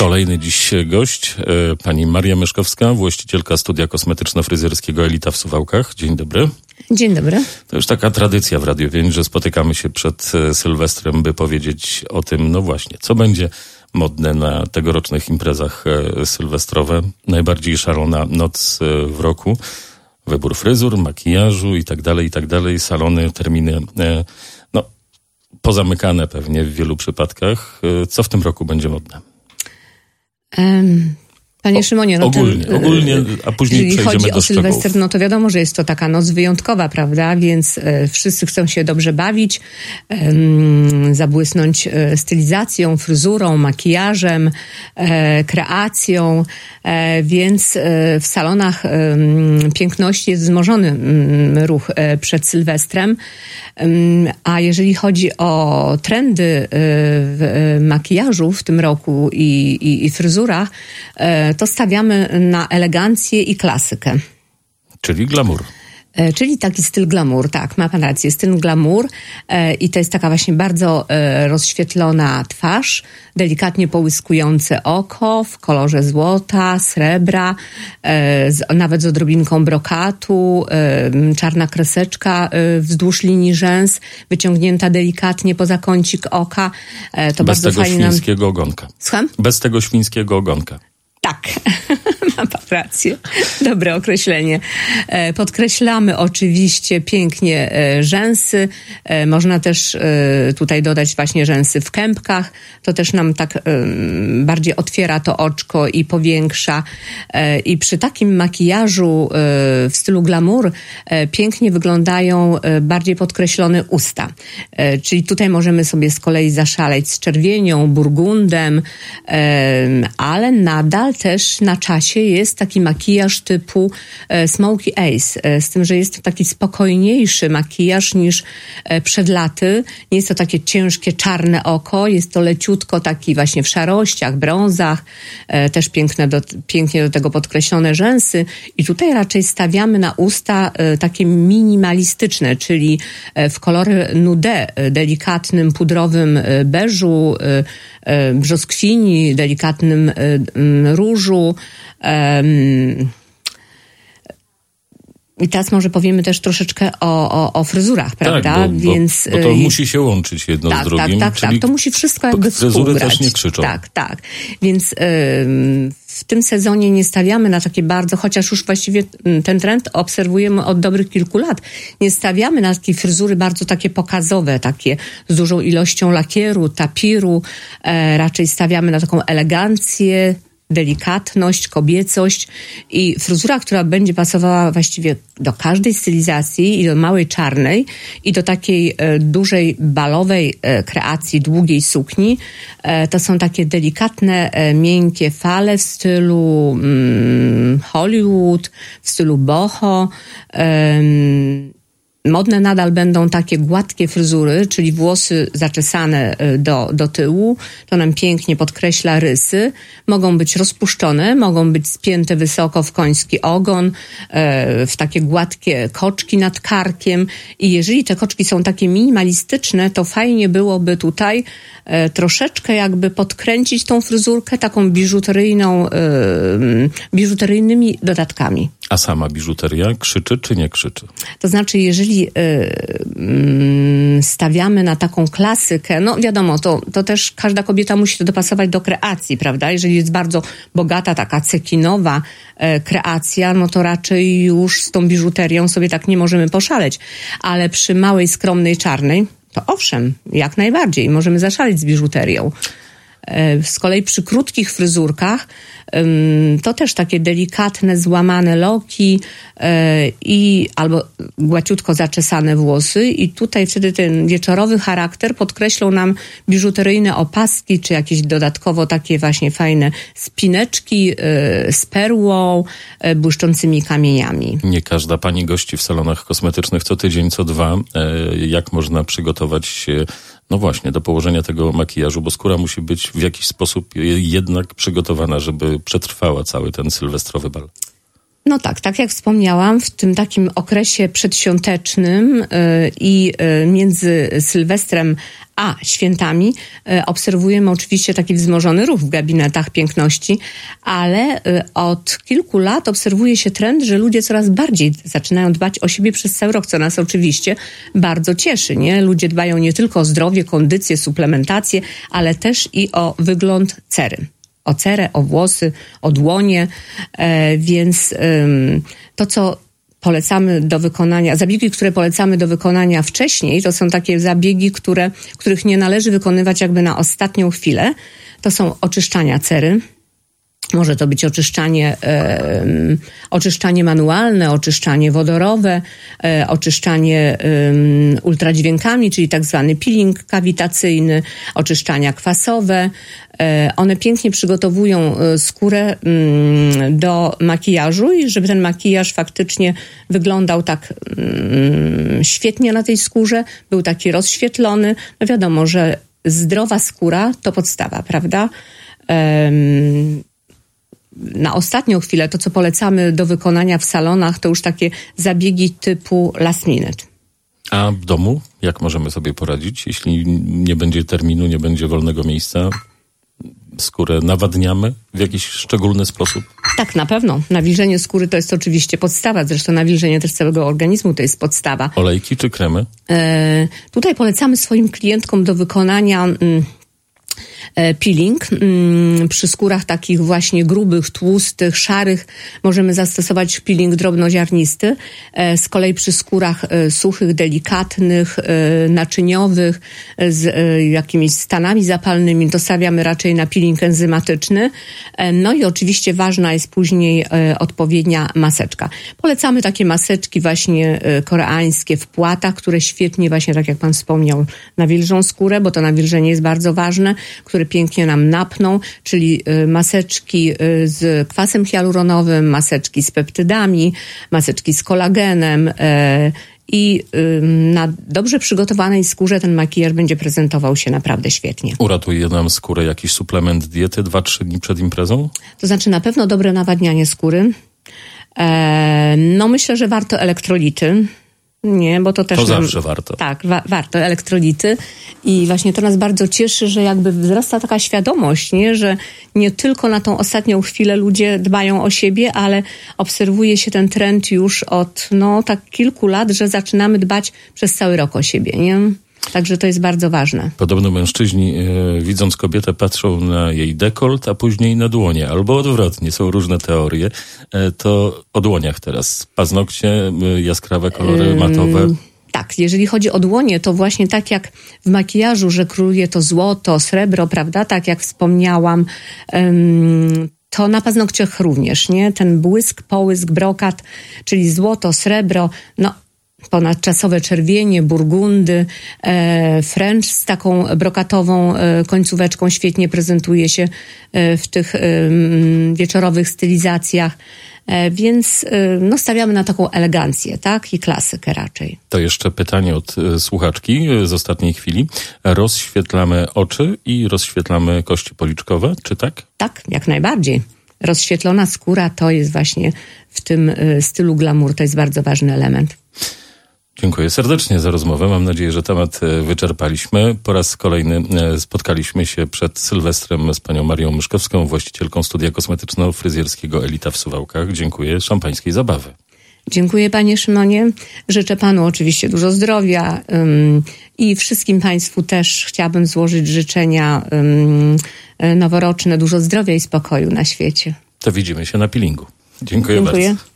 Kolejny dziś gość, pani Maria Myszkowska, właścicielka studia kosmetyczno-fryzjerskiego Elita w Suwałkach. Dzień dobry. Dzień dobry. To już taka tradycja w Radiu Wień, że spotykamy się przed Sylwestrem, by powiedzieć o tym, no właśnie, co będzie modne na tegorocznych imprezach sylwestrowe. Najbardziej szalona noc w roku. Wybór fryzur, makijażu i tak dalej, salony, terminy, no pozamykane pewnie w wielu przypadkach. Co w tym roku będzie modne? Panie Szymonie, no ogólnie, a później jeżeli przejdziemy chodzi do o szczegółów. Sylwester, no to wiadomo, że jest to taka noc wyjątkowa, prawda? Więc wszyscy chcą się dobrze bawić, zabłysnąć stylizacją, fryzurą, makijażem, kreacją, więc w salonach piękności jest wzmożony ruch przed Sylwestrem. A jeżeli chodzi o trendy w makijażu w tym roku i fryzurach, to stawiamy na elegancję i klasykę. Czyli glamour. Czyli taki styl glamour, tak, ma pan rację, styl glamour i to jest taka właśnie bardzo rozświetlona twarz, delikatnie połyskujące oko w kolorze złota, srebra, nawet z odrobinką brokatu, czarna kreseczka wzdłuż linii rzęs, wyciągnięta delikatnie poza kącik oka. To bez bardzo tego fajnie świńskiego ogonka. Słucham? Bez tego świńskiego ogonka. Tak, ma pan rację. Dobre określenie. Podkreślamy oczywiście pięknie rzęsy. Można też tutaj dodać właśnie rzęsy w kępkach. To też nam tak bardziej otwiera to oczko i powiększa. I przy takim makijażu w stylu glamour pięknie wyglądają bardziej podkreślone usta. Czyli tutaj możemy sobie z kolei zaszaleć z czerwienią, burgundem, ale nadal też na czasie jest taki makijaż typu Smoky Ace, z tym, że jest to taki spokojniejszy makijaż niż przed laty. Nie jest to takie ciężkie, czarne oko, jest to leciutko taki właśnie w szarościach, brązach, też pięknie do tego podkreślone rzęsy i tutaj raczej stawiamy na usta takie minimalistyczne, czyli w kolory nude, delikatnym, pudrowym beżu, brzoskwini, delikatnym różu. I teraz może powiemy też troszeczkę o fryzurach, prawda? Tak, bo to musi się łączyć jedno z drugim. Tak, to musi wszystko jakby fryzury współgrać. też nie krzyczą. Tak. Więc w tym sezonie nie stawiamy na takie bardzo, chociaż już właściwie ten trend obserwujemy od dobrych kilku lat. Nie stawiamy na takie fryzury bardzo takie pokazowe, takie z dużą ilością lakieru, tapiru. Raczej stawiamy na taką elegancję, delikatność, kobiecość i fryzura, która będzie pasowała właściwie do każdej stylizacji i do małej czarnej i do takiej dużej balowej kreacji długiej sukni. To są takie delikatne, miękkie fale w stylu Hollywood, w stylu boho. Modne nadal będą takie gładkie fryzury, czyli włosy zaczesane do tyłu. To nam pięknie podkreśla rysy. Mogą być rozpuszczone, mogą być spięte wysoko w koński ogon, w takie gładkie koczki nad karkiem. I jeżeli te koczki są takie minimalistyczne, to fajnie byłoby tutaj troszeczkę jakby podkręcić tą fryzurkę taką biżuteryjnymi dodatkami. A sama biżuteria krzyczy czy nie krzyczy? To znaczy, jeżeli stawiamy na taką klasykę, no wiadomo, to też każda kobieta musi to dopasować do kreacji, prawda? Jeżeli jest bardzo bogata, taka cekinowa kreacja, no to raczej już z tą biżuterią sobie tak nie możemy poszaleć. Ale przy małej, skromnej, czarnej, to owszem, jak najbardziej, możemy zaszaleć z biżuterią. Z kolei przy krótkich fryzurkach to też takie delikatne, złamane loki i albo gładziutko zaczesane włosy i tutaj wtedy ten wieczorowy charakter podkreślą nam biżuteryjne opaski, czy jakieś dodatkowo takie właśnie fajne spineczki z perłą, błyszczącymi kamieniami. Nie każda pani gości w salonach kosmetycznych co tydzień, co dwa. Jak można przygotować się, no właśnie, do położenia tego makijażu, bo skóra musi być w jakiś sposób jednak przygotowana, żeby przetrwała cały ten sylwestrowy bal. No tak jak wspomniałam, w tym takim okresie przedświątecznym i między Sylwestrem a świętami obserwujemy oczywiście taki wzmożony ruch w gabinetach piękności, ale od kilku lat obserwuje się trend, że ludzie coraz bardziej zaczynają dbać o siebie przez cały rok, co nas oczywiście bardzo cieszy, nie? Ludzie dbają nie tylko o zdrowie, kondycję, suplementację, ale też i o wygląd cery. O cerę, o włosy, o dłonie, więc to, co polecamy do wykonania, zabiegi, które polecamy do wykonania wcześniej, to są takie zabiegi, których nie należy wykonywać jakby na ostatnią chwilę. To są oczyszczania cery. Może to być oczyszczanie manualne, oczyszczanie wodorowe, oczyszczanie ultradźwiękami, czyli tak zwany peeling kawitacyjny, oczyszczania kwasowe. One pięknie przygotowują skórę do makijażu i żeby ten makijaż faktycznie wyglądał tak świetnie na tej skórze, był taki rozświetlony. No wiadomo, że zdrowa skóra to podstawa, prawda? Na ostatnią chwilę to, co polecamy do wykonania w salonach, to już takie zabiegi typu last minute. A w domu jak możemy sobie poradzić, jeśli nie będzie terminu, nie będzie wolnego miejsca? Skórę nawadniamy w jakiś szczególny sposób? Tak, na pewno. Nawilżenie skóry to jest oczywiście podstawa. Zresztą nawilżenie też całego organizmu to jest podstawa. Olejki czy kremy? Tutaj polecamy swoim klientkom do wykonania peeling. Przy skórach takich właśnie grubych, tłustych, szarych możemy zastosować peeling drobnoziarnisty. Z kolei przy skórach suchych, delikatnych, naczyniowych, z jakimiś stanami zapalnymi, to stawiamy raczej na peeling enzymatyczny. No i oczywiście ważna jest później odpowiednia maseczka. Polecamy takie maseczki właśnie koreańskie w płatach, które świetnie właśnie, tak jak pan wspomniał, nawilżą skórę, bo to nawilżenie jest bardzo ważne, które pięknie nam napną, czyli maseczki z kwasem hialuronowym, maseczki z peptydami, maseczki z kolagenem i na dobrze przygotowanej skórze ten makijaż będzie prezentował się naprawdę świetnie. Uratuje nam skórę jakiś suplement diety 2-3 dni przed imprezą? To znaczy na pewno dobre nawadnianie skóry. No myślę, że warto elektrolity. Nie, bo to też... To zawsze warto. Tak, warto, elektrolity. I właśnie to nas bardzo cieszy, że jakby wzrasta taka świadomość, nie, że nie tylko na tą ostatnią chwilę ludzie dbają o siebie, ale obserwuje się ten trend już od, tak kilku lat, że zaczynamy dbać przez cały rok o siebie, nie? Także to jest bardzo ważne. Podobno mężczyźni, widząc kobietę, patrzą na jej dekolt, a później na dłonie. Albo odwrotnie, są różne teorie. To o dłoniach teraz. Paznokcie, jaskrawe kolory, matowe. Tak, jeżeli chodzi o dłonie, to właśnie tak jak w makijażu, że króluje to złoto, srebro, prawda? Tak jak wspomniałam, to na paznokciach również, nie? Ten błysk, połysk, brokat, czyli złoto, srebro, ponadczasowe czerwienie, burgundy, French z taką brokatową końcóweczką świetnie prezentuje się w tych wieczorowych stylizacjach. Więc stawiamy na taką elegancję, tak? I klasykę raczej. To jeszcze pytanie od słuchaczki z ostatniej chwili. Rozświetlamy oczy i rozświetlamy kości policzkowe, czy tak? Tak, jak najbardziej. Rozświetlona skóra to jest właśnie w tym stylu glamour, to jest bardzo ważny element. Dziękuję serdecznie za rozmowę. Mam nadzieję, że temat wyczerpaliśmy. Po raz kolejny spotkaliśmy się przed Sylwestrem z panią Marią Myszkowską, właścicielką studia kosmetyczno-fryzjerskiego Elita w Suwałkach. Dziękuję. Szampańskiej zabawy. Dziękuję panie Szymonie. Życzę panu oczywiście dużo zdrowia i wszystkim państwu też chciałabym złożyć życzenia noworoczne, dużo zdrowia i spokoju na świecie. To widzimy się na peelingu. Dziękuję bardzo.